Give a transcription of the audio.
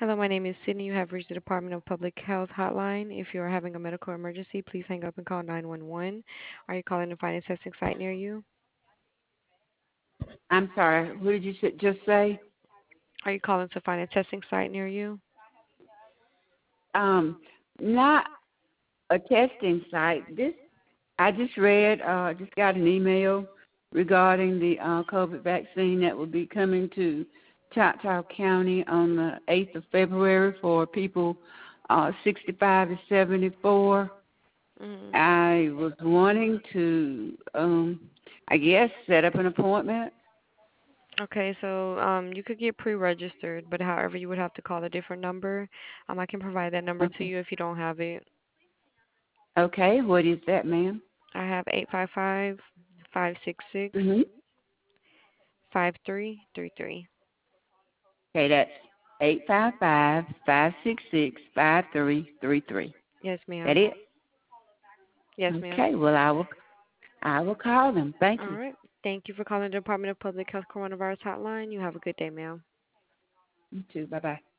Hello, my name is Sydney. You have reached the Department of Public Health hotline. If you are having a medical emergency, please hang up and call 911. Are you calling to find a testing site near you? I'm sorry. What did you just say? Are you calling to find a testing site near you? Um, Not a testing site. This I just read. Just got an email regarding the COVID vaccine that will be coming to Choctaw County on the 8th of February for people 65 to 74. Mm. I was wanting to, I guess, set up an appointment. Okay, so you could get pre-registered, but however, you would have to call a different number. I can provide that number to Okay. you if you don't have it. Okay. What is that, ma'am? I have 855-566-5333. Mhm. Okay, that's 855-566-5333. Yes, That ma'am. it? Yes, ma'am. Okay, well I will call them. Thank All you. right. Thank you for calling the Department of Public Health Coronavirus Hotline. You have a good day, ma'am. You too. Bye bye.